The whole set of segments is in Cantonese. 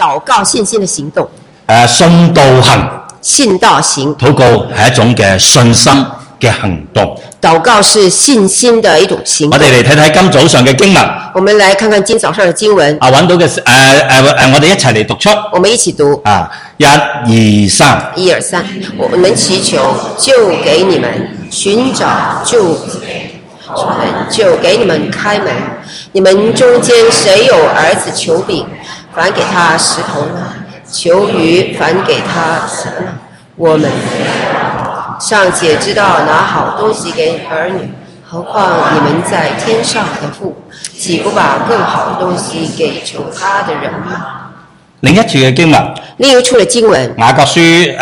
禱告信心的行動。 信道行， 信道行， 禱告係一種嘅信心嘅行動。 禱告是信心的一種行動。 我哋嚟睇睇今早上嘅經文。 我們來看看今早上的經文。 揾到嘅我哋一齊嚟讀出。 我們一起讀。 1、2、3。 1、2、3。我們祈求，就給你們；尋找，就給你們開門。你們中間誰有兒子求餅，反給他石頭呢？求魚，反給他什麼呢？我們尚且知道拿好東西給兒女，何況你們在天上的父，豈不把更好的東西給求他的人嗎？ 另一處嘅經文， 另一處嘅經文， 雅各書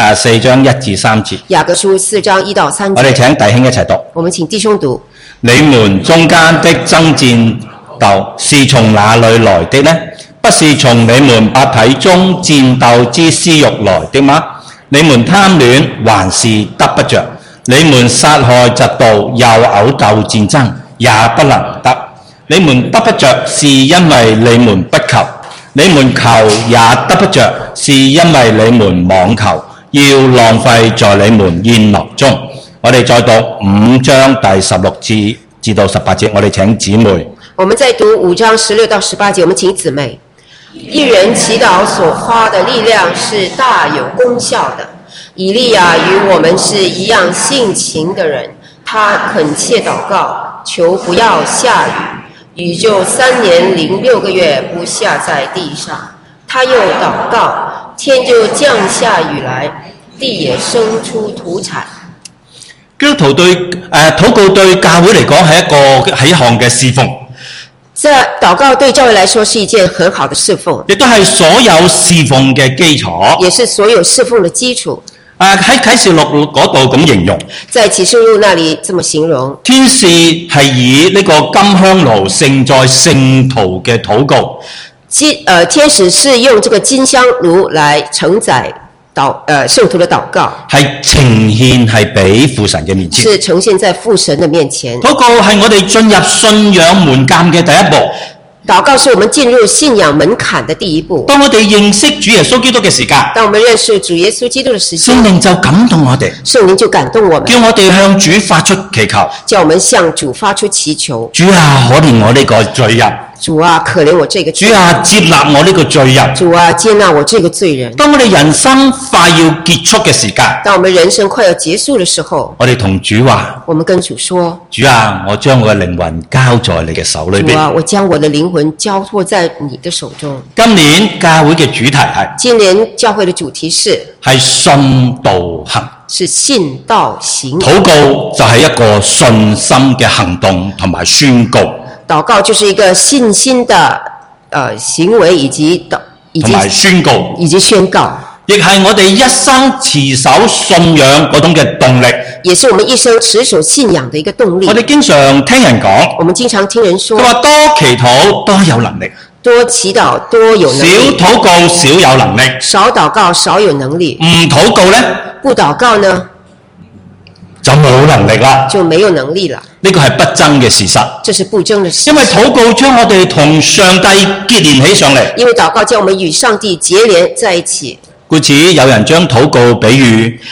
4章1至3節。雅各書4章1到3節。 我哋請弟兄一齊讀。 我們請弟兄讀。 你們中間的爭戰鬥是從哪裏來的呢？不是從你們百體中戰鬥之私欲來的嗎？你們貪戀還是得不着？你們殺害嫉妒又毆鬥戰爭也不能得。你們得不着是因為你們不求，你們求也得不着是因為你們妄求，要浪費在你們宴樂中。我哋再讀5章第16節至到18節，我哋請姊妹。 我們再讀5章16到18節，我們請姊妹。一人祈禱所發的力量是大有功效的。以利亞與我們是一樣性情的人，他懇切禱告，求不要下雨，雨就3年06個月不下在地上。他又禱告，天就降下雨來，地也生出土產。 基督徒對禱告對教會嚟講係一項嘅侍奉。 這禱告對教會來說是一件很好的侍奉， 亦都係所有侍奉嘅基礎， 也是所有侍奉的基礎。 喺啟示錄嗰度咁形容， 在啟示錄那裡這麼形容， 天使係以呢個金香爐盛載聖徒嘅禱告。 天使是用這個金香爐來承載聖徒的禱告， 係呈現係俾父神嘅面前， 是呈現在父神的面前。 禱告係我哋進入信仰門檻嘅第一步。 禱告是我們進入信仰門檻的第一步。 當我哋認識主耶穌基督嘅時間， 當我們認識主耶穌基督的時間， 聖靈就感動我哋， 聖靈就感動我們， 叫我哋向主發出祈求， 叫我們向主發出祈求。 主啊，可憐我呢個罪人。 主啊，可憐我這個罪人。 主啊，接納我呢個罪人。 主啊，接納我這個罪人。 當我哋人生快要結束嘅時間， 當我們人生快要結束的時候， 我哋同主話， 我們跟主說， 主啊，我將我嘅靈魂交在你嘅手裏邊。 主啊，我將我的靈魂交託在你的手中。 今年教會嘅主題係， 今年教會的主題是信道行， 是信道行。 禱告就係一個信心嘅行動同埋宣告。 禱告就是一個信心的行為以及宣告， 以及宣告， 亦係我哋一生持守信仰嗰種嘅動力， 也是我們一生持守信仰的一個動力。 我哋經常聽人講， 我們經常聽人說， 佢話多祈禱多有能力， 多祈禱多有能力， 少禱告少有能力， 少禱告少有能力。 唔禱告呢？ 不禱告呢？ 就冇能力啦， 就沒有能力了。 呢個係不爭嘅事實， 這是不爭的事實。 因為禱告將我哋同上帝結連起上嚟， 因為禱告將我們與上帝結連在一起。 故此有人將禱告比喻，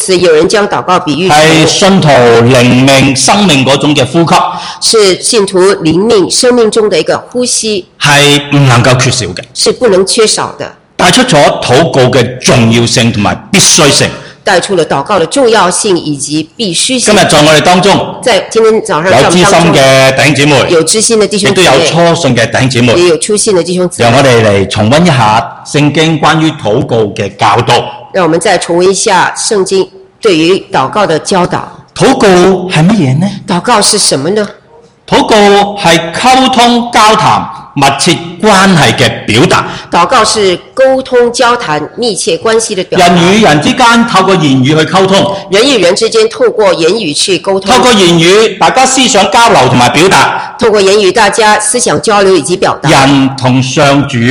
係信徒靈命生命嗰種嘅呼吸， 是信徒靈命生命中的一個呼吸， 係唔能夠缺少嘅， 是不能缺少的， 帶出咗禱告嘅重要性同埋必須性。 帶出了禱告的重要性以及必須性。 今日在我哋當中， 在今天早上有知心嘅弟兄姊妹， 有知心的弟兄姊妹， 亦都有初信嘅弟兄姊妹， 也有初信的弟兄姊妹。 讓我哋嚟重溫一下聖經關於禱告嘅教導。 讓我們再重溫一下聖經對於禱告的教導。 禱告係乜嘢呢？ 禱告是什麼呢？ 禱告係溝通交談密切關係嘅表達。 禱告是溝通交談密切關係的表達。 人與人之間透過言語去溝通， 人與人之間透過言語去溝通， 透過言語大家思想交流同埋表達， 透過言語大家思想交流以及表達。 人同上主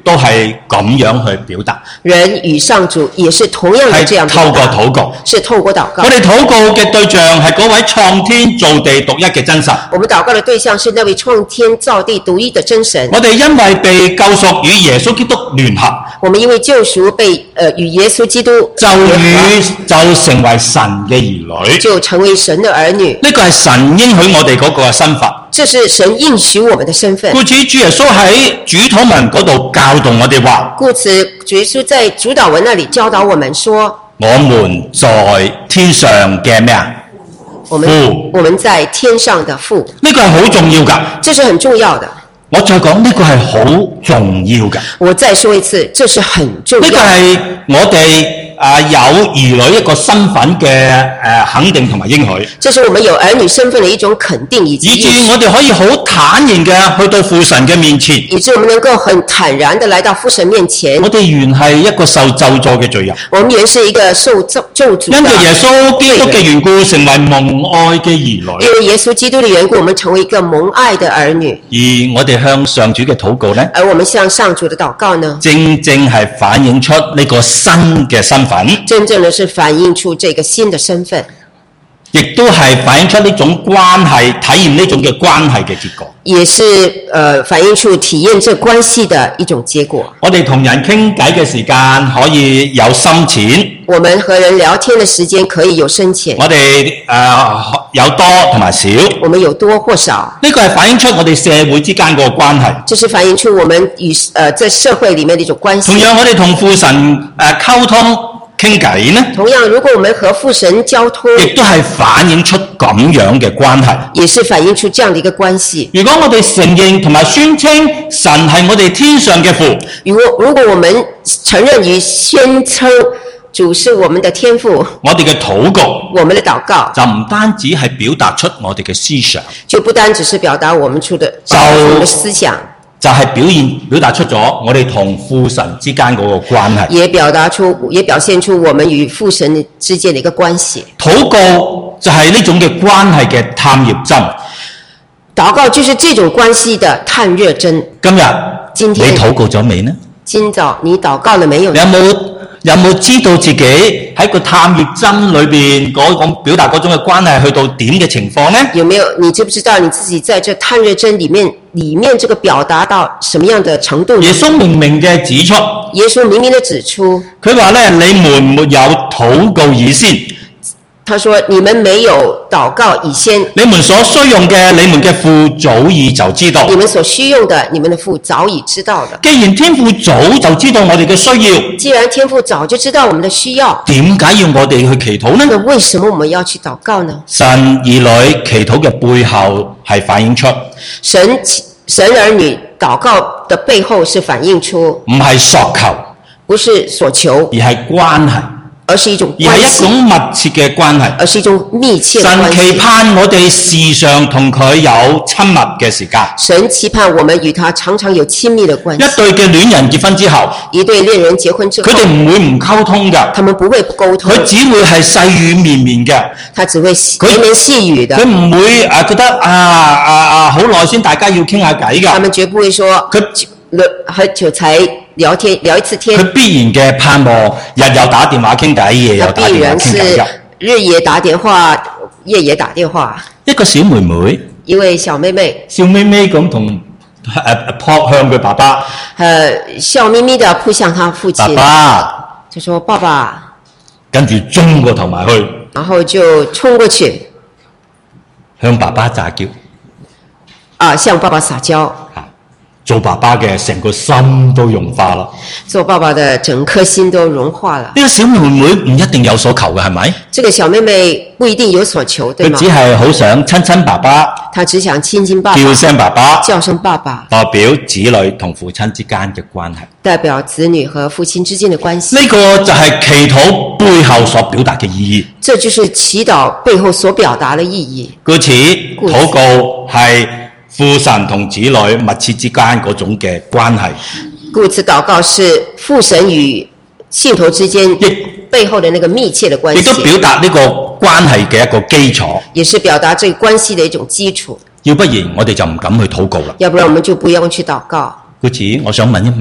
都係咁樣去表達， 人與上主也是同樣的這樣係透過表達， 禱告。 是透過禱告我。哋禱告嘅對象係嗰位創天造地獨一嘅真神。 我們禱告的對象是那位創天造地獨一的真神。 我哋因為被救贖與耶穌基督聯合， 我們因為救贖被與耶穌基督就成為神嘅兒女。 就成為神的兒女。 呢個係神應許我哋嗰個身份。 這是神應許我們的身份。 故此，主耶穌喺主禱文嗰度教導我哋話： 故此，主耶穌在主禱文那裡教導我們說： 我們在天上嘅咩啊？ 我們在天上的父。 呢個係好重要㗎。 這是很重要的。 我再講呢個係好重要㗎。 我再說一次，這是很重要的。 呢個係我哋有兒女一個身份嘅肯定同埋應許。 這是我們有兒女身份的一種肯定以及以致我哋可以好坦然嘅去到父神嘅面前。 以致我們能夠很坦然的來到父神面前。 我哋原係一個受咒詛嘅罪人。 我們原是一個受咒詛的。 因着耶穌基督嘅緣故，成為蒙愛嘅兒女。 因為耶穌基督的緣故，我們成為一個蒙愛的兒女。 而我哋向上主嘅禱告呢？ 而我們向上主的禱告呢？ 正正係反映出呢個新嘅身份。 真正的是反映出這個新的身份。 亦都係反映出呢種關係，體驗呢種嘅關係嘅結果。 也是反映出體驗這關係的一種結果。 我哋同人傾偈嘅時間可以有深淺。 我們和人聊天的時間可以有深淺。 我哋有多同埋少。 我們有多或少。 呢個係反映出我哋社會之間個關係。 這是反映出我們與在社會裡面的一種關係。 同樣，我哋同父神溝通傾偈呢？ 同樣，如果我們和父神交通， 亦都係反映出咁樣嘅關係。 也是反映出這樣的一個關係。 如果我哋承認同埋宣稱神係我哋天上嘅父， 如果我們承認與宣稱主是我們的天父， 我哋嘅禱告， 我們的禱告就唔單止係表達出我哋嘅思想， 就不單只是表達我們出的思想， 就係表達出咗我哋同父神之間嗰個關係， 也表現出我們與父神之間的一個關係。 禱告就係呢種嘅關係嘅探熱針。 禱告就是這種關係的探熱針。 今天你禱告咗未呢？ 今早你禱告了沒有？ 有冇知道自己喺個探熱針裏邊嗰種表達嗰種嘅關係去到點嘅情況呢？ 有沒有？你知不知道你自己在這探熱針裡面這個表達到什麼樣的程度呢？ 耶穌明明嘅指出， 耶穌明明的指出， 佢話咧：你們沒有禱告以先。 他說：你們沒有禱告以先， 你們所需用嘅，你們嘅父早已就知道。 你們所需用的，你們的父早已知道的。 既然天父早就知道我哋嘅需要， 既然天父早就知道我們的需要， 點解要我哋去祈禱呢？ 那為什麼我們要去禱告呢？ 神兒女祈禱嘅背後係反映出神兒女禱告的背後是反映出唔係索求， 不是所求， 而係關係。 而是一種關係， 而係一種密切嘅關係， 而是一種密切的關係。 神期盼我哋時常同佢有親密嘅時間。 神期盼我們與他常常有親密的關係。 一對嘅戀人結婚之後， 一對戀人結婚之後， 佢哋唔會唔溝通㗎。 他們不會不溝通， 佢只會係細語綿綿嘅。 他只會綿綿細語的。 佢唔會覺得好耐先大家要傾下偈㗎。 他們絕不會說很久才聊一次天。 佢必然嘅盼望日又打電話傾偈，夜又打電話傾偈。 日夜打電話，夜夜打電話。 一個小妹妹， 一位小妹妹， 笑眯眯咁同撲向佢爸爸， 笑眯眯的撲向他父親。 爸爸， 就說爸爸， 跟住衝過頭埋去， 然後就衝過去向爸爸詐嬌， 向爸爸撒嬌。 做爸爸嘅成個心都融化啦， 做爸爸的整顆心都融化了。 呢個小妹妹唔一定有所求嘅，係咪？ 這個小妹妹不一定有所求，對嗎？ 佢只係好想親親爸爸， 她只想親親爸爸， 叫聲爸爸， 叫聲爸爸， 代表子女同父親之間嘅關係， 代表子女和父親之間的關係。 呢個就係祈禱背後所表達嘅意義。 這就是祈禱背後所表達的意義。 故此，禱告係父神同子女密切之間嗰種嘅關係。 故此，禱告是父神與信徒之間背後的那個密切的關係。亦都表達呢個關係嘅一個基礎。 也是表達這個關係的一種基礎。 要不然我哋就唔敢去禱告啦。 要不然我們就不用去禱告。 故此，我想問一問。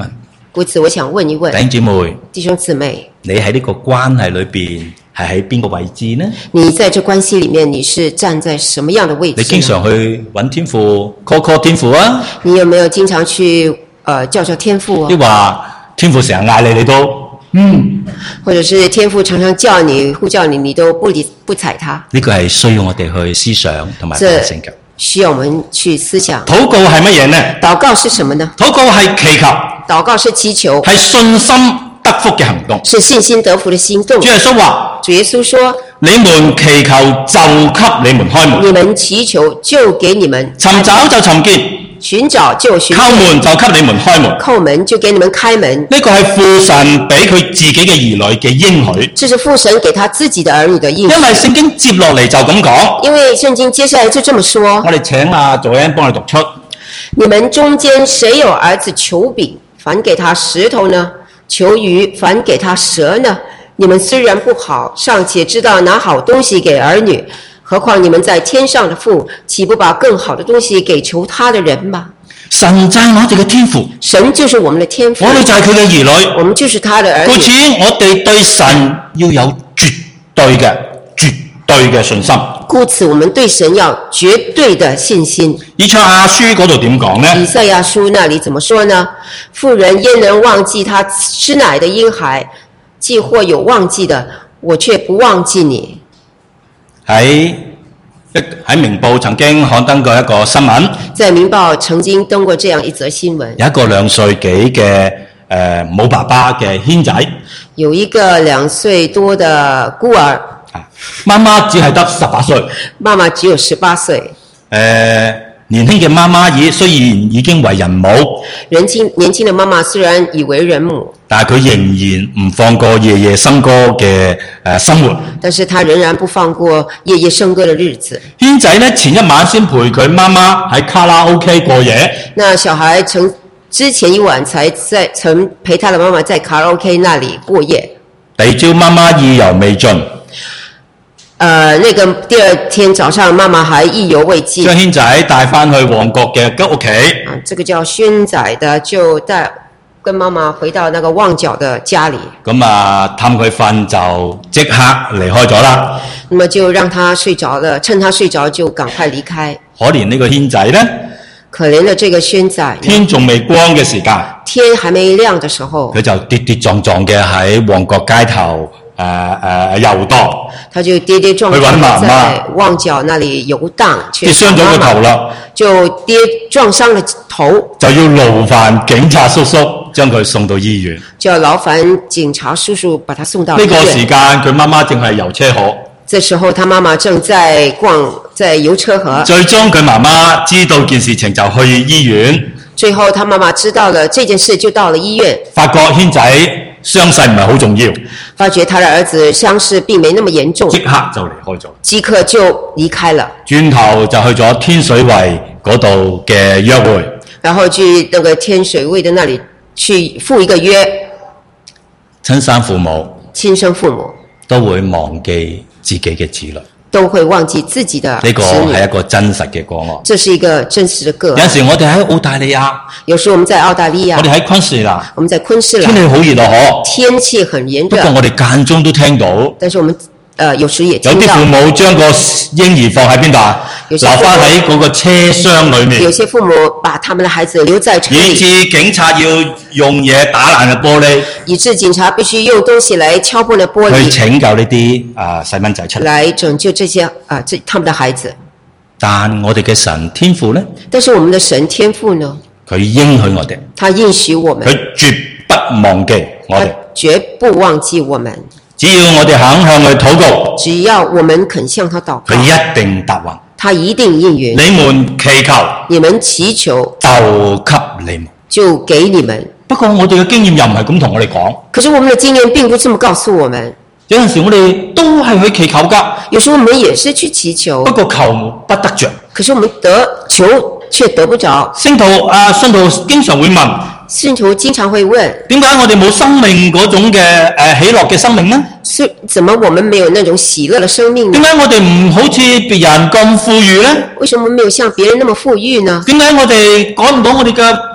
故此，我想問一問弟兄姊妹， 弟兄姊妹， 你喺呢個關係裏邊係喺邊個位置呢？ 你在這關係裡面，你是站在什麼樣的位置呢？ 你經常去揾天父 call 天父啊？ 你有沒有經常去叫天父啊？ 抑或天父成日嗌你，你都或者是天父常常叫你呼叫你，你都不睬他？ 呢個係需要我哋去思想同埋反省嘅。 需要我們去思想。 禱告係乜嘢呢？ 禱告是什麼呢？ 禱告係祈求， 禱告是祈求， 係信心得福嘅行動。 是信心得福的行動。 主耶穌話： 主耶穌說： 你們祈求就給你們開門， 你們祈求就給你們尋找就尋見， 尋找就尋見， 叩門就給你們開門。 叩門就給你們開門。 呢個係父神俾佢自己嘅兒女嘅應許。 這是父神給他自己的兒女的應許。 因為聖經接落嚟就咁講。 因為聖經接下來就這麼說。 我哋請阿佐恩幫我哋讀出。 你們中間誰有兒子求餅，反給他石頭呢？求魚，反給他蛇呢？你們雖然不好，尚且知道拿好東西給兒女，何況你們在天上的父，豈不把更好的東西給求他的人嗎？ 神就係我哋嘅天父， 神就是我們的天父， 我哋就係佢嘅兒女， 我們就是他的兒女。 故此，我哋對神要有絕對嘅信心。 故此，我們對神要絕對的信心。 以賽亞書嗰度點講呢？ 以賽亞書那裡怎麼說呢？婦人焉能忘記她吃奶的嬰孩？既或有忘記的，我卻不忘記你。 喺明報曾經刊登過一個新聞， 在明報曾經登過這樣一則新聞。 有一個2歲幾嘅冇爸爸嘅軒仔， 有一個2歲多的孤兒， 媽媽只係得18歲， 媽媽只有18歲。 年輕嘅媽媽雖然已經為人母， 年輕的媽媽雖然已為人母， 但係佢仍然唔放過夜夜笙歌嘅生活。 但是他仍然不放過夜夜笙歌的日子。 軒仔呢，前一晚先陪佢媽媽喺卡拉 OK 過夜。那小孩之前一晚曾陪他的媽媽在卡拉 OK 那裡過夜。 第二朝媽媽意猶未盡。 那個第二天早上，媽媽還意猶未盡， 將軒仔帶返去旺角嘅屋企。 這個叫軒仔的就跟媽媽回到那個旺角的家裡。咁探佢瞓就即刻離開咗啦。 那麼就讓他睡着了，趁他睡着就趕快離開。 可憐呢個軒仔呢？ 可憐的這個軒仔， 天仲未光嘅時間， 天還沒亮的時候， 佢就跌跌撞撞嘅喺旺角街頭遊蕩。 他就跌跌撞撞在旺角那裡遊蕩， 跌傷咗個頭啦， 就撞傷了頭， 就要勞煩警察叔叔將佢送到醫院， 就要勞煩警察叔叔把他送到醫院。 呢個時間佢媽媽正係遊車河， 這時候他媽媽正在遊車河。 最終佢媽媽知道件事情就去醫院， 最後他媽媽知道了這件事就到了醫院， 發覺軒仔傷勢唔係好重要， 發覺他的兒子傷勢並沒那麼嚴重， 即刻就離開咗， 即刻就離開了， 轉頭就去咗天水圍嗰度嘅約會， 然後去那個天水圍的那裡去赴一個約。 親生父母都會忘記自己嘅子女， 都會忘記自己的子女。 呢個係一個真實嘅個案。 這是一個真實的個案。 有時我哋喺澳大利亞， 有時我們在澳大利亞， 我哋喺昆士蘭， 我們在昆士蘭， 天氣好熱咯， 天氣很炎熱。 不過我哋間中都聽到， 但是我們有時也聽到有啲父母將個嬰兒放喺邊度啊？留翻喺嗰個車廂裏面。 有些父母把他們的孩子留在車裡， 以致警察要用嘢打爛嘅玻璃， 以致警察必須用東西來敲破了玻璃， 去拯救呢啲細蚊仔出嚟， 來拯救這些他們的孩子。 但我哋嘅神天父呢？ 但是我們的神天父呢？ 佢應許我哋， 他應許我們， 佢絕不忘記我哋， 絕不忘記我們。 只要我哋肯向佢禱告， 只要我們肯向他禱告， 佢一定答應， 他一定應允。 你們祈求， 你們祈求， 就給你們， 就給你們。 不過我哋嘅經驗又唔係咁同我哋講。 可是我們的經驗並不這麼告訴我們。 有陣時我哋都係去祈求㗎， 有時候我們也是去祈求， 不過求不得着。 可是我們求卻得不着。 信徒經常會問。 信徒經常會問： 點解我哋冇生命嗰種嘅喜樂嘅生命呢？ 是怎麼我們沒有那種喜樂的生命呢？ 點解我哋唔好似別人咁富裕呢？ 為什麼沒有像別人那麼富裕呢？ 點解我哋趕唔到我哋嘅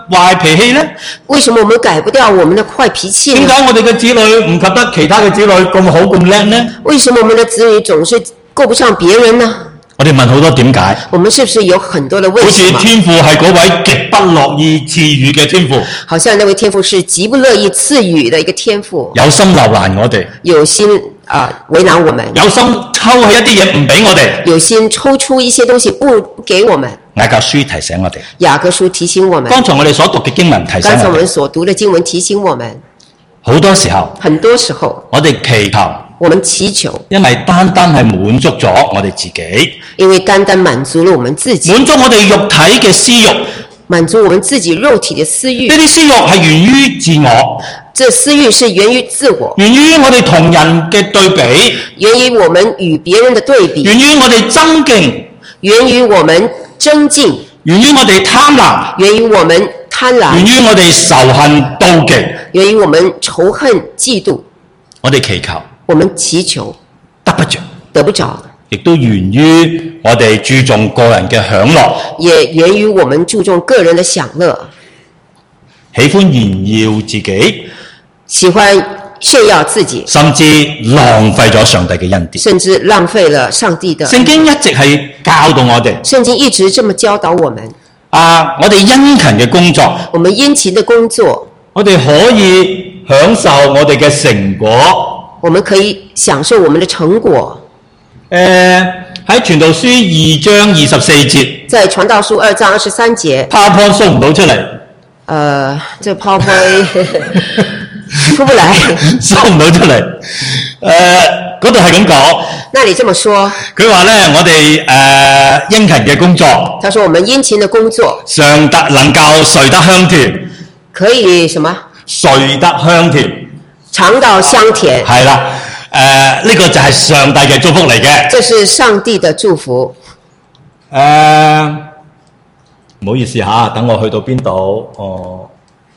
壞脾氣呢？ 為什麼我們改不掉我們的壞脾氣呢？ 點解我哋嘅子女唔及得其他嘅子女咁好咁叻呢？ 為什麼我們的子女總是夠不上別人呢？ 我哋問好多點解？ 我們是不是有很多的為好似什麼？ 天父係嗰位極不樂意賜予嘅天父， 好像那位天父是極不樂意賜予的一個天父， 有心留難我哋， 有心為難我們， 有心抽起一啲嘢唔俾我哋。 有心抽出一些東西不給我們。 雅各書提醒我哋， 雅各書提醒我們， 剛才我哋所讀嘅經文提醒剛才我們我哋， 所讀的經文提醒我們， 好多時候很多時候我哋祈求， 我們祈求， 因為單單係滿足咗我哋自己， 因為單單滿足了我們自己， 滿足我哋肉體嘅私欲，呢滿足我們自己肉體的私欲。 啲私欲係源於自我， 這私欲是源於自我， 源於我哋同人嘅對比， 源於我們與別人的對比， 源於我哋爭競， 源於我們爭競， 源於我哋貪婪， 源於我們貪源婪， 於我哋仇恨妒忌。 源於我們仇恨嫉妒。 我哋祈求我們祈求得不着， 得不着， 亦都源於我哋注重個人嘅享樂， 也源於我們注重個人的享樂， 喜歡炫耀自己， 喜歡炫耀自己， 甚至浪費咗上帝嘅恩典。 甚至浪費了上帝的。 聖經一直係教導我哋， 聖經一直這麼教導我們， 我哋殷勤嘅工作， 我們殷勤的工作， 我哋可以享受我哋嘅成果。 我們可以享受我們的成果。 喺傳道書2章24節， 在傳道書2章23節， PowerPoint 掃唔到出嚟， 這 PowerPoint 出不來， 掃唔到出嚟。嗰度係咁講， 那你這麼說， 佢話咧，我哋殷勤嘅工作， 他說我們殷勤的工作上得能夠垂得香甜， 可以什麼？ 垂得香甜， 嘗到香甜， 係啦。呢個就係上帝嘅祝福嚟嘅。 這是上帝的祝福。 唔好意思嚇，等我去到邊度？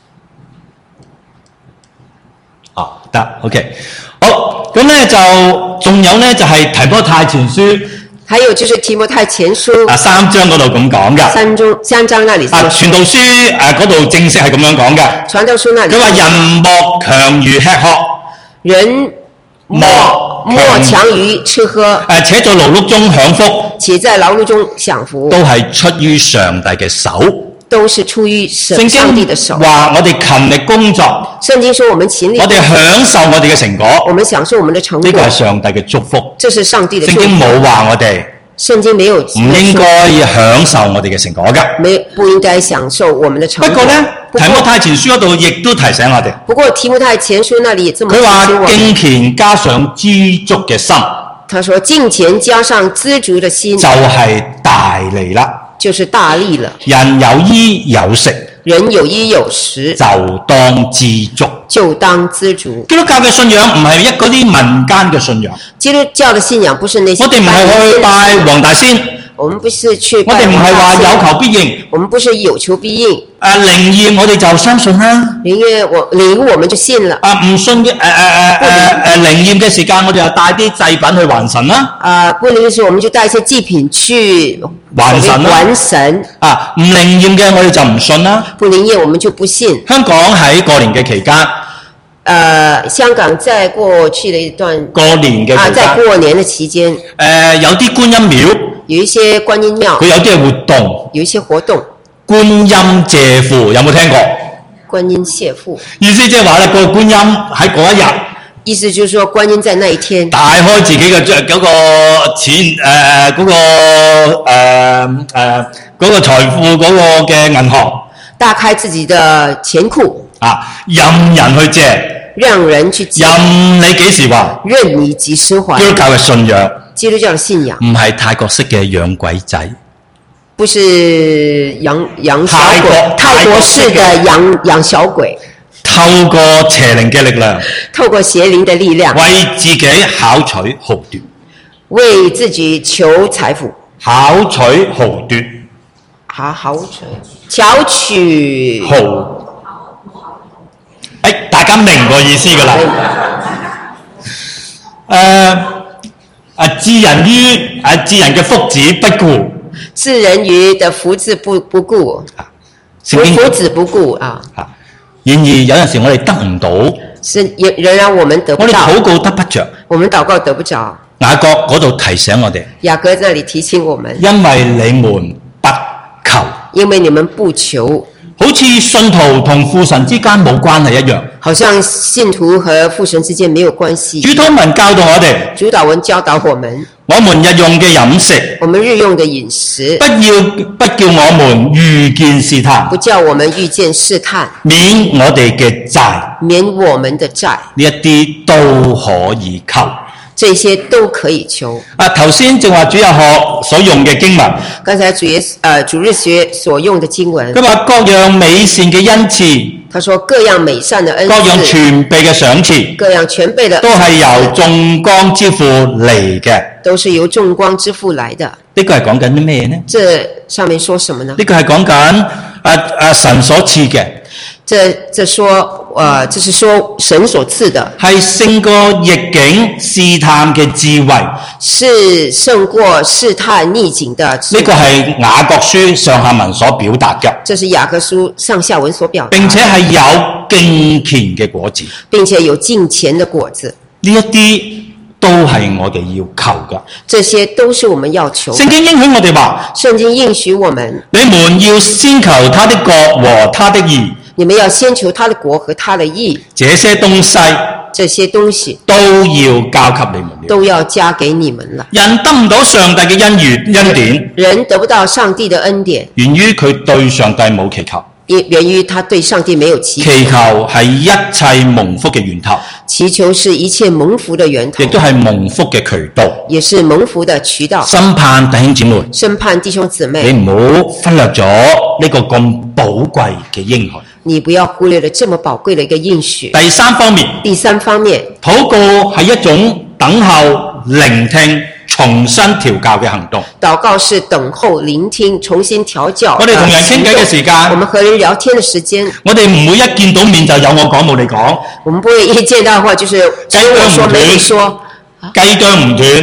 得 ，OK， 好，咁咧就仲有咧就係提摩太前書， 還有就是提摩太前書 3章嗰度咁講㗎。 三章那裡這麼說。 傳道書嗰度正式係咁樣講㗎。 傳道書那裡佢話人莫強於吃喝， 人莫強於吃喝， 且在勞碌中享福， 且在勞碌中享福， 都係出於上帝嘅手。 都是出於聖上帝的手。 經話我哋勤力工作， 聖經說我們勤力， 我哋享受我哋嘅成果， 我們享受我們的成果。 呢個係上帝嘅祝福。 這是上帝的祝福。 聖經冇話我哋聖經沒有唔應該享受我哋嘅成果㗎。 不應該享受我們的成果。 不過呢，提摩太前書嗰度亦都提醒我哋。 不過提摩太前書那裡也這麼提佢醒我們。 話敬虔加上知足嘅心， 他說敬虔加上知足的心， 就係大利啦。 就是大利了。 人有衣有食， 人有衣有食， 就當知足。 就當知足。 基督教嘅信仰唔係嗰啲民間嘅信仰。 基督教的信仰不是那些。 我哋唔係去拜黃大仙。 我們不是去拜。我哋唔係話有求必應。 我們不是有求必應。 靈驗我哋就相信啦。 靈驗我們就信了。 唔信嘅靈驗嘅時間，我哋就帶啲祭品去還神啦。 不靈嘅時候，我們就帶一些祭品去還神啦。 還神。 唔靈驗嘅我哋就唔信啦。 不靈驗我們就不信。 香港喺過年嘅期間。 香港在過去的一段過年嘅期間。 在過年的期間。 有啲觀音廟。 有一些觀音廟。 佢有啲活動。 有一些活動。 觀音借庫有冇聽過？ 觀音謝庫。 意思即係話咧，個觀音喺嗰一日。 意思就是說，觀音在那一天。打開自己嘅嗰個錢嗰個財富嗰個嘅銀行。 打開自己的錢庫。 任人去借。 讓人去借。 任你幾時還。 任你幾時還。 基督教嘅信仰。 基督教的信仰。 唔係泰國式嘅養鬼仔。 不是養小鬼，泰國式的養小鬼。 透過邪靈嘅力量。 透過邪靈的力量。 為自己巧取豪奪。 為自己求財富。 巧取豪奪。 巧取豪。大家明個意思㗎啦。置人嘅福祉不顧。 置人於的福祉不顧。 聖經夫子不顧啊。 然而有陣時我哋得唔到， 仍然我們得不我哋到， 禱告得不着。 我們禱告得不着。 雅各嗰度提醒我哋， 雅各在那裡提醒我們， 因為你們不求， 因為你們不求， 好似信徒同父神之間冇關係一樣。 好像信徒和父神之間沒有關係。 主禱文教導我哋， 主禱文教導我們， 我們日用嘅飲食， 我們日用的飲食， 不叫我們遇見試探， 不叫我們遇見試探， 免我哋嘅債， 免我們的債， 呢一啲都可以求。 這些都可以求。 頭先正話主日學所用嘅經文， 剛才主日學所用的經文， 佢話各樣美善嘅恩賜， 他說各樣美善的恩賜， 各樣全備嘅賞賜， 各樣全備的都係由眾光之父嚟嘅。 都是由眾光之父來的。 呢個係講緊啲咩呢？ 這上面說什麼呢？ 呢個係講緊神所賜嘅。 這是說神所賜的， 係勝過逆境試探嘅智慧， 是勝過試探逆境的智慧。 呢個係雅各書上下文所表達嘅。 這是雅各書上下文所表達， 並且係有敬虔嘅果子， 並且有敬虔的果子。 呢一啲都係我哋要求嘅。 這些都是我們要求的。 聖經應許我哋話， 聖經應許我們， 你們要先求他的國和他的義， 你們要先求他的國和他的義， 這些東西都要交給你們了， 都要加給你們了。 人得唔到上帝嘅恩典， 人得不到上帝的恩典， 源於佢對上帝冇祈求。 源於他對上帝沒有祈求。 祈求係一切蒙福嘅源頭， 祈求是一切蒙福的源頭， 亦都係蒙福嘅渠道， 也是蒙福的渠道。 深盼弟兄姊妹， 深盼弟兄姊妹， 你唔好忽略咗呢個咁寶貴嘅應許。 你不要忽略了這麼寶貴的一個應許。 第三方面，禱告係一種等候、聆聽、重新調教嘅行動。 禱告是等候、聆聽、重新調教。 我哋同人傾偈嘅時間， 我們和人聊天的時間， 我哋唔會一見到面就有我講冇你講。 我們不會一見到的話就是只有我說沒你說。 雞啄唔斷。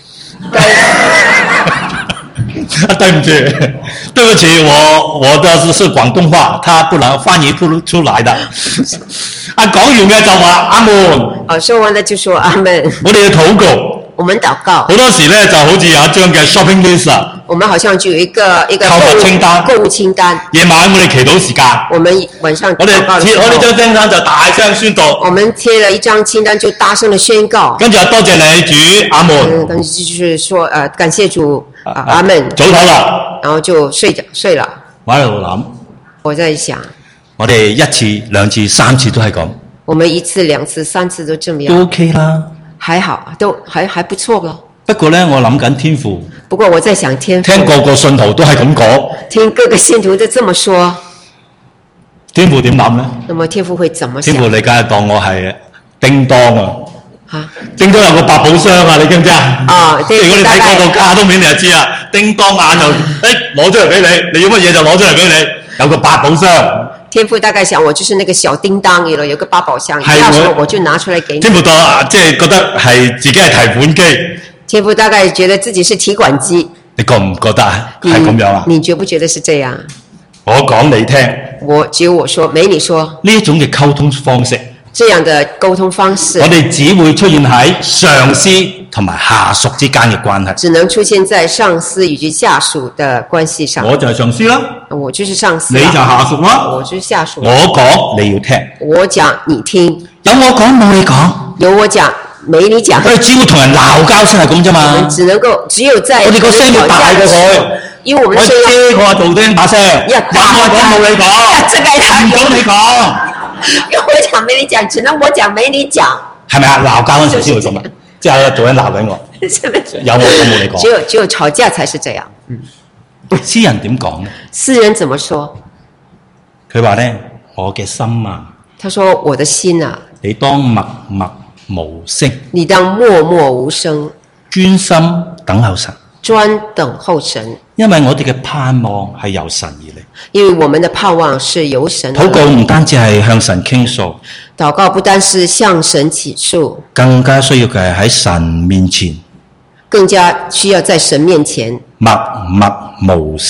對不起，對不起，我的是廣東話，他不能翻譯不出來的。講完嘅就話阿門。 說完了就說阿門。 我哋要禱告， 我們禱告。 好多時咧就好似有一張嘅 shopping list， 我們好像就有一個購物清單。 夜晚我哋祈禱時間， 我們晚上我哋張清單就大聲宣讀。 我們貼了一張清單就大聲的宣告。 跟住多謝你主，阿門。 跟住就是說感謝主，阿門。 早唞啦， 然後就睡了。 我喺度諗， 我在想， 我哋一次、兩次、三次都係咁。 我們一次、兩次、三次都這麼樣。 都 OK 啦， 還好，都還不錯咯。 不過咧，我諗緊天父。 不過我在想天父。 聽個個信徒都係咁講。 聽各個信徒都這麼說。 天父點諗咧？ 那麼天父會怎麼想？ 天父你梗係當我係叮當啊！ 嚇！ 叮當有個百寶箱啊，你知唔知啊？ 啊！ 即係如果你睇嗰個卡通片，你就知啦。叮當眼就攞出嚟俾你，你要乜嘢就攞出嚟俾你，有個百寶箱。 天父大概想我就是那個小叮當，有個八寶箱，要什麼我就拿出來給你。 天父即係覺得係自己係提款機。 天父大概覺得自己是提款機。 你覺唔覺得係咁樣啊？ 你覺不覺得是這樣？ 我講你聽。 只有我說，沒你說。 呢一種嘅溝通方式。 這樣的溝通方式， 我哋只會出現喺上司同埋下屬之間嘅關係， 只能出現在上司以及下屬的關係上。 我就係上司啦， 我就是上司， 你就下屬啦， 我就是下屬。 我講你要聽， 我講你聽， 有我講冇你講， 有我講沒你講。 我哋只會同人鬧交先係咁啫嘛。 只有在我哋個聲要大過佢， 因為我們的聲音要遮佢做聽把聲，有我講冇你講，唔講你講。 有我講沒你講，只能我講沒你講， 係咪啊？鬧交嗰陣時先會咁啊，即係做人鬧緊我，有我講冇你講。 只有吵架才是這樣。 詩人點講呢？ 詩人怎麼說？ 佢話咧，我嘅心啊， 他說我的心啊， 你當默默無聲， 你當默默無聲， 專心等候神， 專等候神。 因為我哋嘅盼望係由神而嚟， 因為我們的盼望是由神而來。禱告唔單止係向神傾訴， 禱告不單是向神傾訴， 更加需要嘅係喺神面前， 更加需要在神面前默默無聲，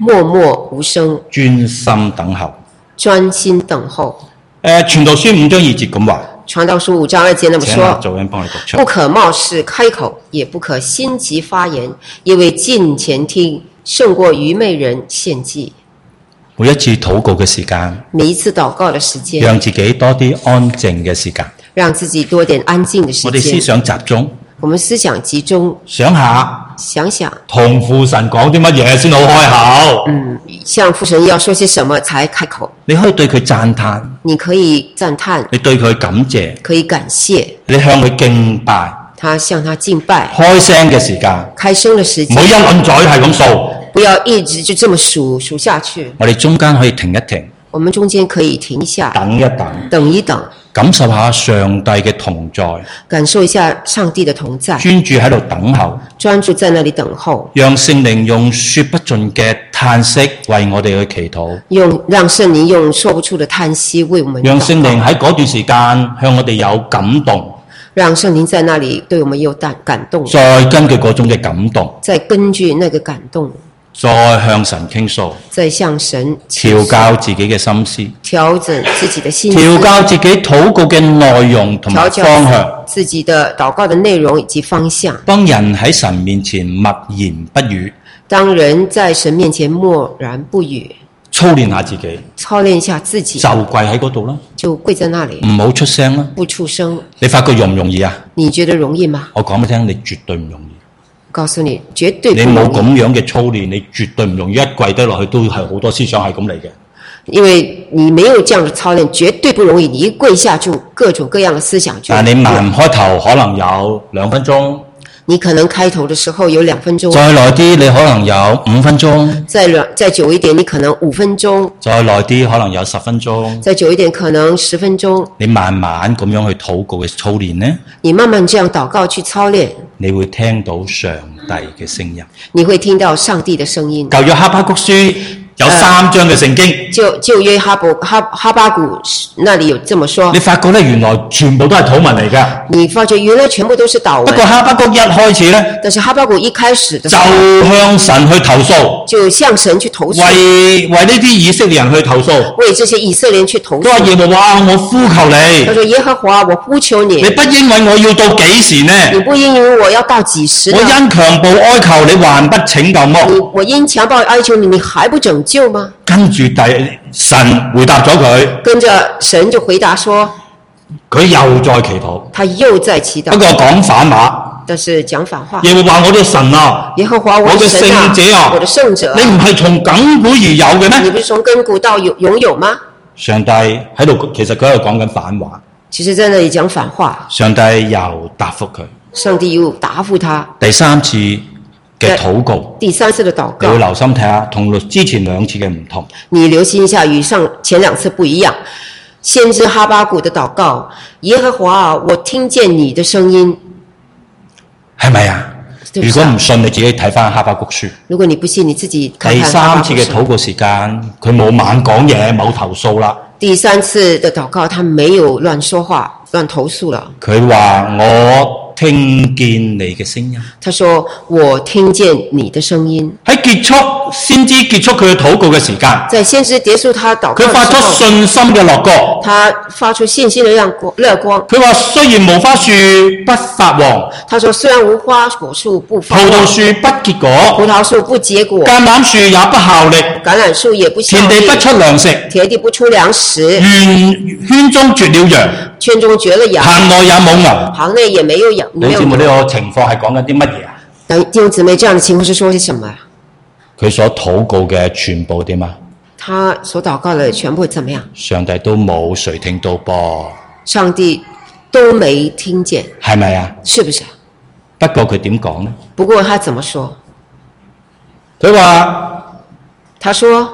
默默無聲， 專心等候。 專心等候。 傳道書5章2節咁話， 傳道書5章2節那麼請說， 做人幫你讀出。 不可冒失開口，也不可心急發言，因為近前聽勝過愚昧人獻祭。 每一次禱告嘅時間， 每一次禱告的時間， 讓自己多啲安靜嘅時間， 讓自己多點安靜的時間。 我哋思想集中， 我們思想集中， 想下想想同父神講啲乜嘢先好開口。 向父神要說些什麼才開口。 你可以對佢讚嘆， 你可以讚嘆， 你對佢感謝， 可以感謝， 你向佢敬拜。 他向他敬拜。 開聲嘅時間， 開聲的時間， 唔好一輪嘴係咁數。 不要一直就這麼數下去。 我哋中間可以停一停， 我們中間可以停一下， 等一等， 等一等， 感受下上帝嘅同在， 感受一下上帝的同在， 專注喺度等候， 專注在那裡等候， 讓聖靈用說不盡嘅嘆息為我哋去祈禱， 讓聖靈用說不出的嘆息為我們禱告， 讓聖靈喺嗰段時間向我哋有感動， 讓聖靈在那裡對我們有感動， 再根據嗰種嘅感動， 再根據那個感動， 再向神傾訴， 再向神調教自己嘅心思， 調整自己的心思， 調教自己禱告嘅內容同埋方向， 自己的禱告的內容以及方向。 當人喺神面前默言不語， 當人在神面前默然不語， 操練下自己， 操練一下自己， 就跪喺嗰度啦， 就跪在那裡， 唔好出聲啦。 不出聲。 你發覺容唔容易啊？ 你覺得容易嗎？ 我講俾你聽，你絕對唔容易。 告訴你，絕對不你容易。 冇咁樣嘅操練，你絕對唔容易。一跪低落去都係好多思想係咁嚟嘅。 因為你沒有這樣的操練，絕對不容易。你一跪下就各種各樣的思想就。 但你慢開頭可能有2分鐘， 你可能開頭的時候有2分鐘， 再耐啲你可能有5分鐘， 再久一點你可能5分鐘， 再耐啲可能有10分鐘， 再久一點可能10分鐘。 你慢慢咁樣去禱告嘅操練呢， 你慢慢這樣禱告去操練， 你會聽到上帝嘅聲音。 你會聽到上帝的聲音。 舊約哈巴谷書有3章嘅聖經， 舊約哈巴谷那裡有這麼說。 你發覺咧，原來全部都係禱文嚟㗎。 你發覺原來全部都是禱文。 不過哈巴谷一開始咧， 但是哈巴谷一開始的時候就向神去投訴， 就向神去投訴， 為呢啲以色列人去投訴， 為這些以色列人去投訴。 都話耶和華，我呼求你。 他說耶和華，我呼求你。 你不應允我要到幾時呢？ 你不應允我要到幾時呢？ 我因強暴哀求你，還不拯救麼？ 我因強暴哀求你，你還不拯救嗎？ 跟住神回答咗佢， 跟着神就回答說， 佢又再祈禱， 他又在祈禱。 不過講反話， 但是講反話。 耶和華我的神啊， 耶和華我的神啊， 我的聖者啊， 我的聖者啊， 你唔係從亙古而有嘅咩？ 你不是從亙古到擁有嗎？ 上帝喺度，其實佢喺度講緊反話。 其實在那裡講反話。 上帝又答覆佢， 上帝又答覆他。 第3次嘅禱告， 第3次的禱告， 你要留心睇下，同之前2次嘅唔同。 你留心一下，與前2次不一樣。先知哈巴谷的禱告，耶和華啊，我聽見你的聲音， 係咪啊？如果唔信，你自己睇翻哈巴谷書。 如果你不信，你自己看第看 3次嘅禱告時間，佢冇猛講嘢，冇投訴啦。 第3次的禱告，他沒有亂說話、亂投訴了。 佢話我聽見你嘅聲音。 他說我聽見你的聲音。 喺先知結束佢嘅禱告嘅時間， 在先知結束他禱告嘅時候， 佢發出信心嘅樂歌。 他發出信心的樂光。 佢話雖然無花樹不發黃， 他說雖然無花果樹不發葡黃， 萄樹不結果， 葡萄樹不結果， 橄欖樹也不效力， 橄欖樹也不效力， 田地不出糧食， 田地不出糧食， 圈中絕了羊， 圈中絕了羊， 棚內也冇牛。 棚內也沒有羊。 你知唔知呢個情況係講緊啲乜嘢啊？ 弟兄姊妹，這樣的情況是說些什麼？ 佢所禱告嘅全部點啊？ 他所禱告的全部怎麼樣？ 上帝都冇垂聽到噃。 上帝都沒聽見， 係咪啊？ 是不是？ 不過佢點講呢？ 不過他怎麼說？ 佢話： 他說：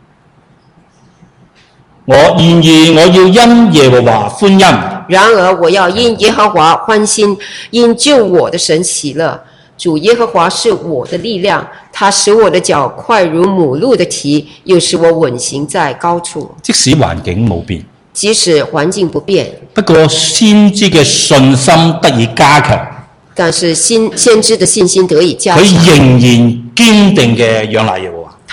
然而我要因耶和華歡欣。 然而我要因耶和華歡心，因救我的神喜樂。主耶和華是我的力量，他使我的腳快如母鹿的蹄，又使我穩行在高處。 即使環境冇變， 即使環境不變， 不過先知嘅信心得以加強， 但是先知的信心得以加強， 佢仍然堅定嘅仰賴耶和華。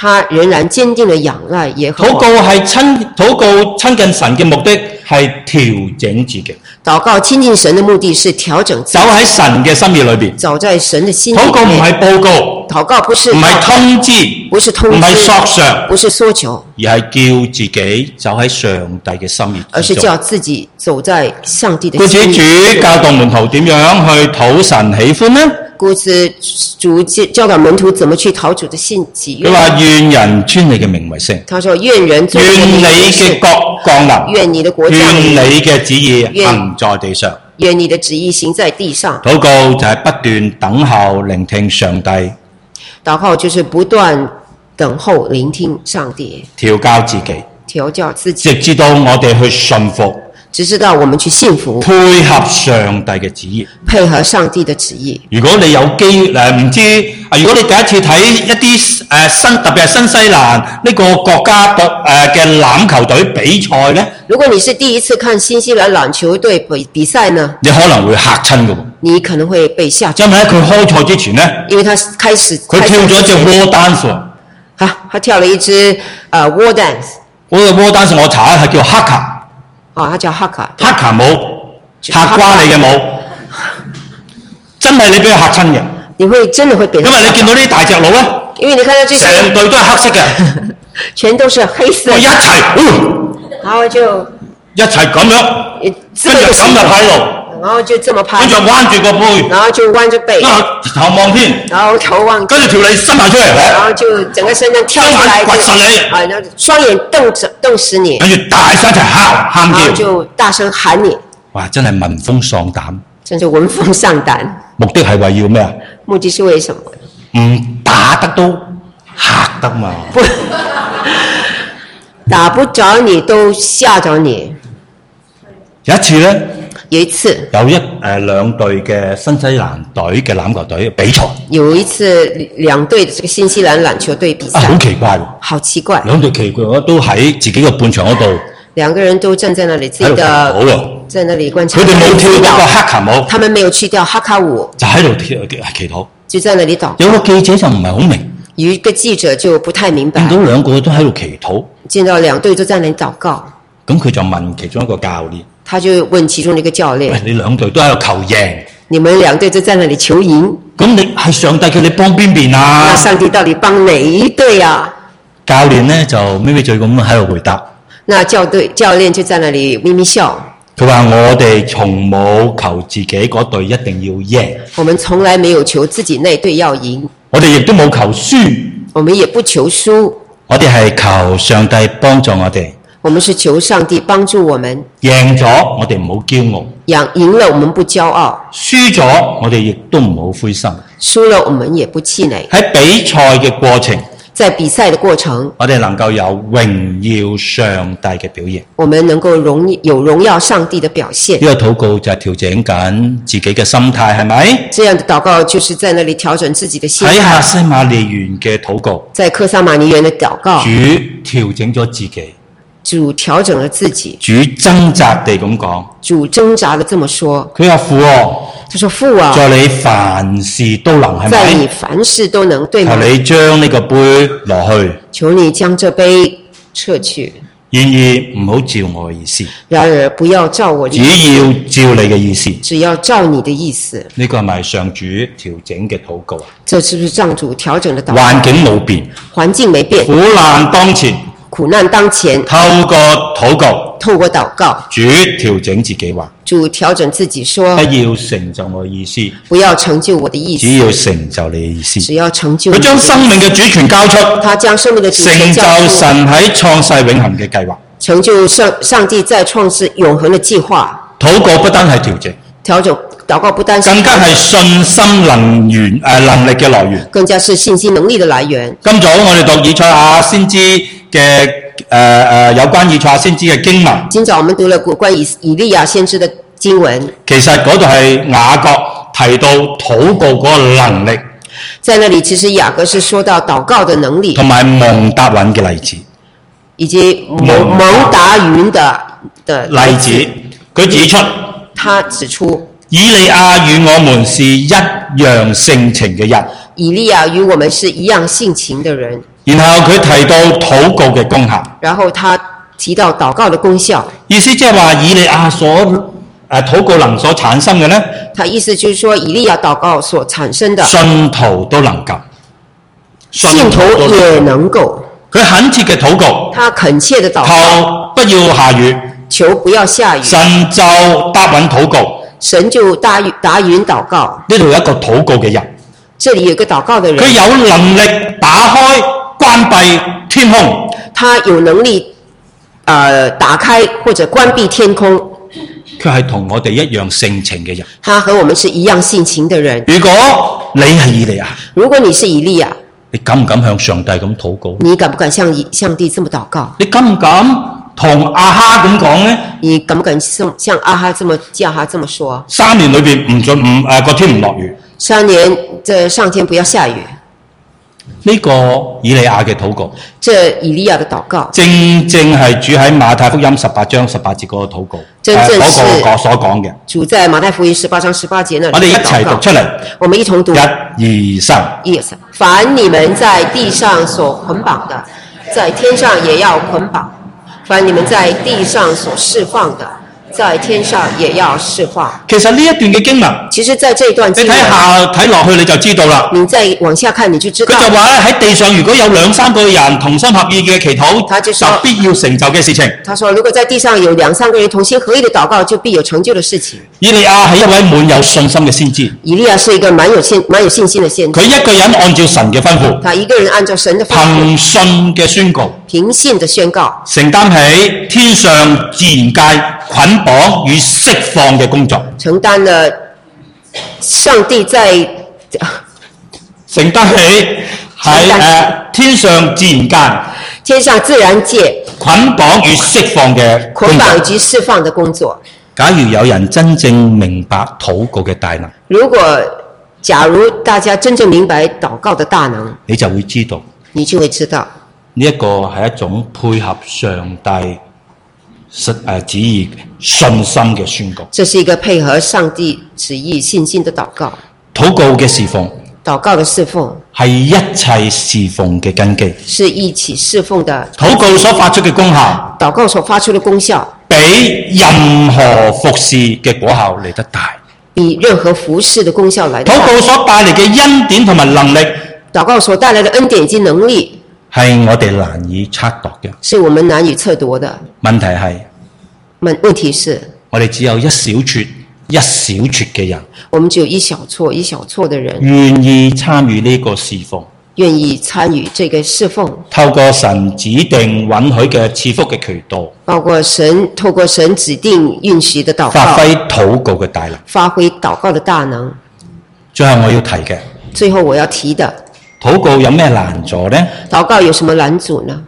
他仍然堅定地仰賴耶和禱告華。 係禱告親近神嘅目的係調整自己， 禱告親近神的目的是調整自走己， 喺神嘅心意裏邊。 走在神的心禱告唔裡面。 係報告， 禱告不是唔係通知， 不是通唔係索知， 償， 不是索求， 而係叫自己走喺上帝嘅心意而是之中。 叫自己走在上帝的故此心主意。 教導門徒點樣去討神喜歡呢？ 故此主教導門徒怎麼去討主的喜佢悅。 話願人尊你嘅名為聖， 他說：願人尊願你你的名為嘅聖， 國降臨， 願你的國降願臨， 你嘅旨意行在地上。 願你的旨意行在地上。 禱告就係不斷等候聆聽上帝， 禱告就是不斷等候聆聽上帝， 調教自己， 調教自己， 直至到我哋去順服， 直至到我們去信服， 配合上帝嘅旨意。 配合上帝的旨意。 如果你有機唔知如果你第一次睇一啲特別係新西蘭呢個國家嘅欖球隊比賽呢， 如果你是第一次看新西蘭欖球隊比賽呢， 你可能會嚇親嘅喎， 你可能會被嚇住， 因為喺佢開賽之前呢， 因為他開始佢跳咗一隻 wall dance 喎。 他跳了一支war dance， 嗰個 wall dance 我查下係叫黑卡， 他叫哈卡， 黑卡舞，嚇瓜你嘅舞，真係你俾佢嚇親嘅， 你會真的會被他因為你見到呢啲大隻佬咧， 因為你看到這些成隊都係黑色嘅， 全都是黑色我一的， 齊， 然後就一齊咁樣，跟住咁就喺度， 然後就這麼拍跟，住彎住個背， 然後就彎着背， 頭望天， 然後頭望， 跟住條脷伸埋出嚟， 然後就整個身上跳起來， 雙眼掘實你啊，然後雙眼瞪死你， 跟住大聲一齊喊然後叫， 就大聲喊你， 哇！真係聞風喪膽， 真是聞風喪膽。 目的係為要咩啊？ 目的是為什麼？ 唔打得都嚇得嘛。 不，打不着你都嚇着你。 有一次咧， 有一次， 有兩隊嘅新西蘭隊嘅欖球隊比賽， 有一次兩隊的這個新西蘭欖球隊比賽， 好奇怪喎！ 好奇怪， 兩隊奇怪都喺自己個半場嗰度兩個人都站在那裡，自己喺度祈禱的喎。 在那裡觀察。 佢哋冇跳嗰個黑卡舞， 他們沒有去掉哈卡舞， 就喺度祈禱。 就在那裡禱。 有個記者就唔係好明， 有一個記者就不太明白見，到兩個都喺度祈禱， 見到兩隊都在那裡禱告， 咁佢就問其中一個教練： 他就問其中的一個教練喂，：你兩隊都喺度求贏， 你們兩隊都在那裡求贏， 咁你係上帝叫你幫邊邊啊那？上帝到底幫哪一隊啊？ 教練咧就咪咪嘴咁喺度回答， 那教練就在那裡咪咪笑。 佢話：我哋從冇求自己嗰隊一定要贏， 我們從來沒有求自己那隊要贏， 我哋亦都冇求輸， 我們也不求輸， 我哋係求上帝幫助我哋。 我們是求上帝幫助我們。 贏咗我哋唔好驕傲， 贏了我們不驕傲， 輸咗我哋亦都唔好灰心。 輸了我們也不氣餒。 喺比賽嘅過程， 在比賽的過程， 我哋能夠有榮耀上帝嘅表現。 我們能夠有榮耀上帝的表現。 呢個禱告就係調整緊自己嘅心態，係咪？ 這樣的禱告就是在那裡調整自己的心喺客態。 西馬尼園嘅禱告， 在客撒瑪尼園的禱告主，調整咗自己， 主調整了自己， 主掙扎地咁講， 主掙扎的這麼說。 佢話父哦， 他說：父啊， 在你凡事都能，係在你咪？ 凡事都能，對求嗎？ 你將呢個杯攞去， 求你將這杯撤去。 然而唔好照我嘅意思， 然而不要照我的只意思， 要照你嘅意思。 只要照你的意思。 呢個係咪上主調整嘅禱告啊？ 這是不是上主調整的禱告？ 環境冇變， 環境沒變， 苦難當前， 苦難當前， 透過禱告， 透過禱告， 主調整自己話： 主調整自己說不要成就我嘅意思， 不要成就我的意只思， 要成就你嘅意思。 只要成就佢將你的意思。 生命嘅主權交出， 他將生命的主權成交出， 就神喺創世永恆嘅計劃。 成就上帝在創世永恆的計劃。 禱告不單係調整， 調整禱告不單是更加係信心能力嘅來源。 更加是信心能力的來源。 今早我哋讀以賽亞先知嘅有關以賽亞先知嘅經文， 今早我們讀了關於以利亞先知的經文， 其實嗰度係雅各提到禱告嗰個能力， 在那裡其實雅各是說到禱告的能力， 同埋蒙答允嘅例子。 以及蒙答允的例子，佢指出他指出以利亞與我們是一樣性情嘅人， 以利亞與我們是一樣性情的人。 然後佢提到禱告嘅功效， 然後他提到禱告的功效， 意思即係話以利亞所禱告能所產生嘅呢， 他意思就是說以利亞禱告所產生的信徒都能夠， 信徒也能夠。 佢懇切嘅禱告， 他懇切的禱告， 求不要下雨， 求不要下雨， 神就答允禱告。 神就答允禱告。 呢度有一個禱告嘅人， 這裡有一個禱告的人， 佢有能力打開關閉天空， 他有能力打開或者關閉天空。 佢係同我哋一樣性情嘅人。 他和我們是一樣性情的人。 如果你係以利亞， 如果你是以利亞， 你敢唔敢向上帝咁禱告？ 你敢不敢向上帝這麼禱告？ 你敢唔敢同亞哈咁講呢？ 你敢不敢像亞哈這麼叫他這麼說 ？3年裏邊個天唔落雨。 3年，這上天不要下雨。 呢個以利亞嘅禱告， 這以利亞的禱告， 正正係主喺馬太福音18章18節嗰個禱告， 真正是嗰個所講嘅。 主在馬太福音18章18節那裡， 我哋一齊讀出嚟。 我們一同讀。 1、2、3。 1、2、3。凡你們在地上所捆綁的，在天上也要捆綁；凡你們在地上所釋放的，在天上也要釋放。 其實呢一段嘅經文， 其實在這一段經文， 你睇落去你就知道啦。 你再往下看你就知道。 佢就話咧，喺地上如果有2、3個人同心合意嘅祈禱， 就必要成就嘅事情。 他說如果在地上有2、3個人同心合意的禱告，就必有成就的事情。 以利亞係一位滿有信心嘅先知。 以利亞是一個滿有信心的先知。 佢一個人按照神嘅吩咐， 他一個人按照神的吩咐， 憑信嘅宣告， 憑信的宣告， 承擔起天上自然界捆綁與釋放嘅工作， 承擔了上帝在承擔起喺天上自然界捆綁與釋放嘅捆綁以及釋放的工作。 假如有人真正明白禱告嘅大能， 假如大家真正明白禱告的大能， 你就會知道呢一個係一種配合上帝旨意信心嘅宣告。 這是一個配合上帝旨意信心的禱告。 禱告嘅侍奉， 禱告的侍奉係一切侍奉嘅根基， 是一起侍奉的。 禱告所發出嘅功效， 禱告所發出的功效， 比任何服侍嘅果效嚟得大， 比任何服侍的功效來得大。 禱告所帶嚟嘅恩典同埋能力， 禱告所帶來的恩典以及能力， 係我哋難以測度嘅， 是我們難以測度的。 問題是我哋只有一小撮嘅人， 我們只有一小撮的人願意參與呢個侍奉， 願意參與這個侍奉， 透過神指定允許嘅賜福嘅渠道， 透過神指定允許的禱告， 發揮禱告嘅大能， 發揮禱告的大能。 最後我要提的，禱告有咩難阻呢？ 禱告有什麼難阻呢？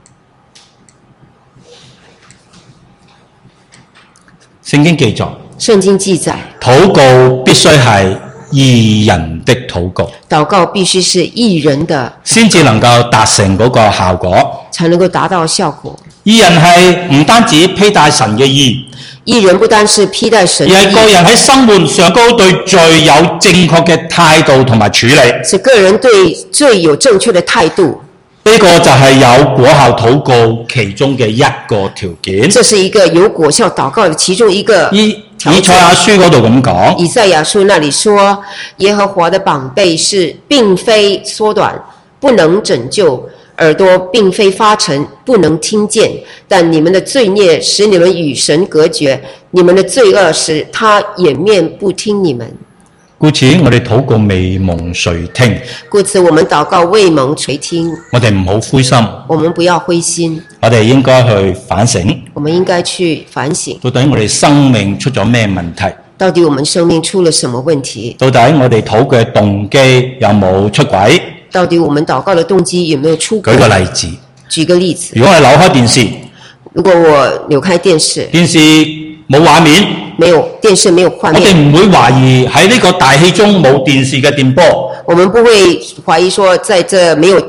聖經記載，禱告必須係義人的禱告， 禱告必須是義人的， 先至能夠達成嗰個效果， 才能夠達到效果。 義人係唔單止披戴神嘅義， 義人不單是披戴神的義， 而係個人喺生活上高對罪有正確嘅態度同埋處理， 是個人對罪有正確的態度。 呢個就係有果效禱告其中嘅一個條件。 這是一個有果效禱告的其中一個條件。 以賽亞書嗰度咁講， 以賽亞書那裡說，耶和華的膀臂是並非縮短，不能拯救；耳朵並非發沉，不能聽見。但你們的罪孽使你們與神隔絕，你們的罪惡使他掩面不聽你們。 故此我哋禱告未蒙垂聽， 故此我們禱告未蒙垂聽。 我哋唔好灰心， 我們不要灰心， 我哋應該去反省。 我們應該去反省， 到底我哋生命出咗咩問題？ 到底我們生命出了什麼問題？ 到底我哋禱告嘅動機有冇出軌？ 到底我們禱告的動機有沒有出軌？舉個例子， 如果我扭開電視， 如果我扭開電視， 電視冇畫面， 電視沒有畫面， 我哋唔會懷疑喺呢個大氣中冇電視嘅電波。 我們不會懷疑說在這沒有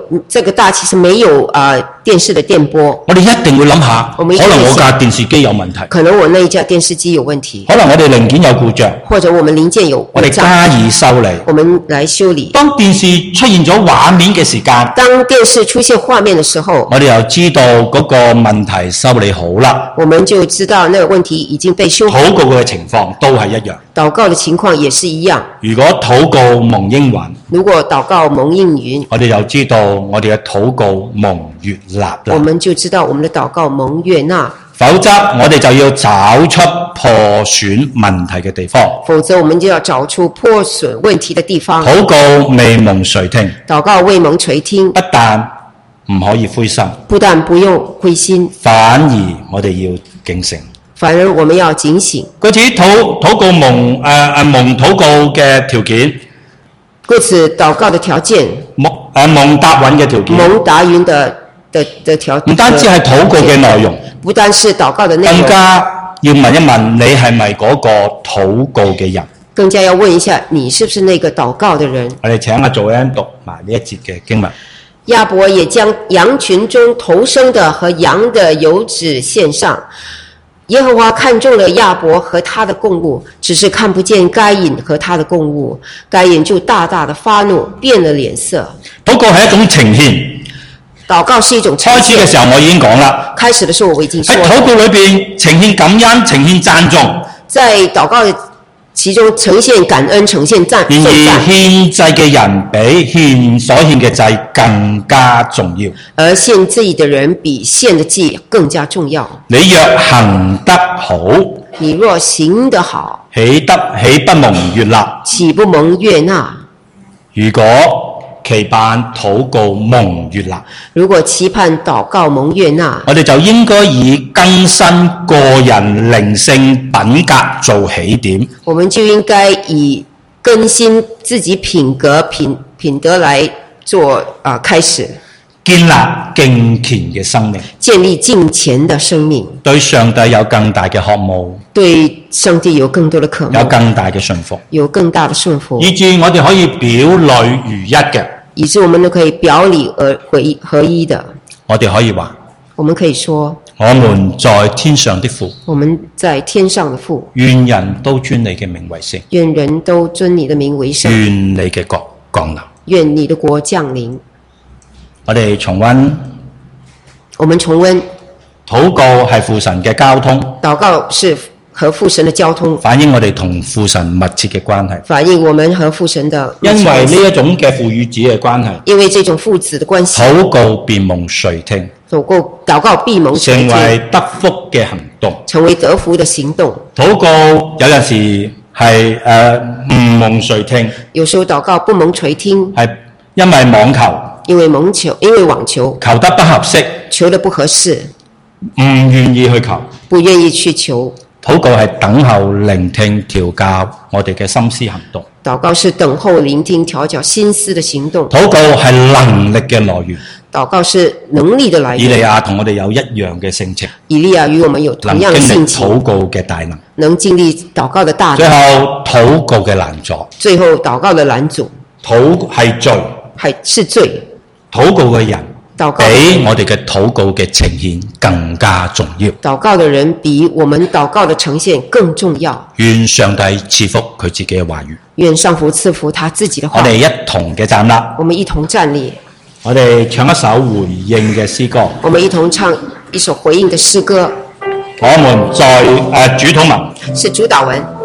这個大其實沒有電視的電波， 我哋一定會諗下，可我們一定會能我架電視機有問題， 可能我那一架電視機有問題， 可能我哋零件有故障， 或者我們零件有我哋故障， 加以修理。 我們來修理。 當電視出現咗畫面嘅時間， 當電視出現畫面的時候， 我哋又知道嗰個問題修理好啦， 我們就知道那個問題已經被修好。 禱告嘅情況都係一樣。 禱告的情況也是一樣。 如果禱告蒙應允， 如果禱告蒙應允， 我哋就知道我哋嘅禱告蒙悅納啦。 我們就知道我們的禱告蒙悅納。 否則我哋就要找出破損問題嘅地方。 否則我們就要找出破損問題的地方。 禱告未蒙垂聽， 禱告未蒙垂聽， 不但唔可以灰心， 不但不用灰心， 反而我哋要警醒。 反而我們要警醒。 故此禱告蒙禱告嘅條件， 故此禱告的條件， 蒙答允嘅條件， 蒙答允的條件， 唔單止係禱告嘅內容， 不單是禱告的內容， 更加要問一問你係咪嗰個禱告嘅人。 更加要問一下你是不是那個禱告的人。 我哋請阿做恩讀埋呢一節嘅經文。 亞伯也將羊群中頭生的和羊的油脂獻上。耶和華看中了亞伯和他的供物，只是看不見該隱和他的供物，該隱就大大的發怒，變了臉色。 禱告係一種呈獻。 禱告是一種呈獻。 開始嘅時候我已經講啦。 開始的時候我已經說喺禱告裏邊呈獻感恩、呈獻讚頌。 在禱告其中呈現感恩、呈現讚。 然而獻祭嘅人比所獻嘅祭更加重要。 而獻祭的人比獻的祭更加重要。 你若行得好， 你若行得好， 豈不蒙悅納？ 豈不蒙悅納？ 如果期盼禱告蒙悅納， 如果期盼禱告蒙悅納， 我哋就應該以更新個人靈性品格做起點。 我們就應該以更新自己品格品德來做開始， 建立敬虔嘅生命， 建立敬虔的生命， 對上帝有更大嘅渴慕， 對上帝有更多的渴慕， 有更大嘅順服， 有更大的順服， 以致我哋可以表裏如一嘅。 以致我們都可以表裏合一的。 我哋可以話， 我們可以說， 我們在天上的父， 我們在天上的父， 願人都尊你嘅名為聖， 願人都尊你的名為聖， 願你嘅國降臨， 願你的國降臨。 我哋重溫， 我們重溫， 禱告係父神嘅交通， 禱告是和父神的交通， 反映我哋同父神密切嘅關係， 反映我們和父神的密切關係。 因為呢一種嘅父與子嘅關係， 因為這種父子的關係， 禱告便蒙垂聽， 禱告必蒙垂聽， 成為得福嘅行動， 成為得福的行動。 禱告有陣時係唔蒙垂聽， 有時候禱告不蒙垂聽， 係因為妄求， 因為妄求， 求得不合適， 求得不合適， 唔願意去求， 不願意去求。 禱告係等候聆聽調教我哋嘅心思行動。 禱告是等候聆聽調教心思的行動。 禱告係能力嘅來源。 禱告是能力的來源。 以利亞同我哋有一樣嘅性情。 以利亞與我們有同樣的性情。 能經歷禱告嘅大能。 能經歷禱告的大能。 最後禱告嘅攔阻。 最後禱告的攔阻。 係罪。 是罪。 禱告嘅人。 禱告比我哋嘅禱告嘅呈現更加重要。 禱告的人比我們禱告的呈現更重要。 願上帝賜福佢自己嘅話語。 願上父賜福他自己的話語。 我哋一同嘅站立。 我們一同站立。 我哋唱一首回應嘅詩歌。 我們一同唱一首回應的詩歌。 我們在主禱文。 是主禱文。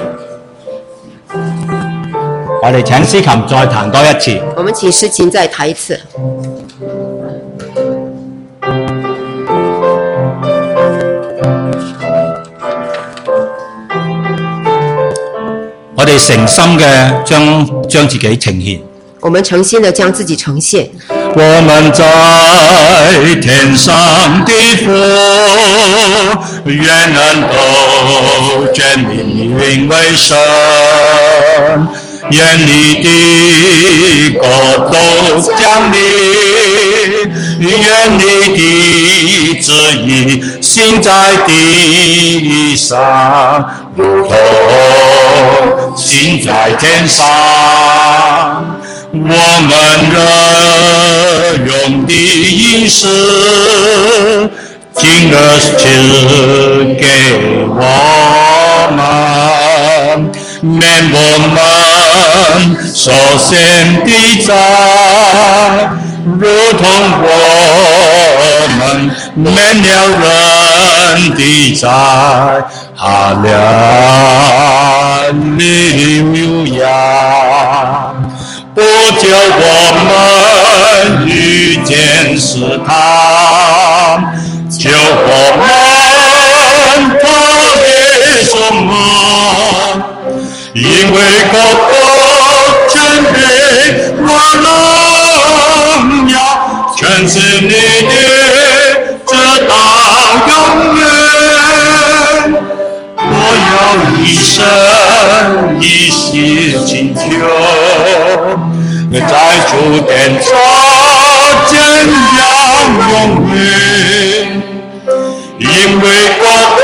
我哋請司琴再彈多一次。 我們請司琴再彈一次。 我哋誠心嘅將自己呈現。 我們誠心的將自己呈現。 我們在天上的父，願人都尊你名為聖，願你的國度降臨，願你的旨意行在地上，如同行在天上。 我们日用的饮食，今日赐给我们，免我们所陷的债，如同我们免了人的债。哈利路亚！不叫我们遇见试探，救我们脱离什么？因为国度、权柄、荣耀，全是你的，直到永远。我要一生一世祈求，在主殿中瞻仰永远，因为国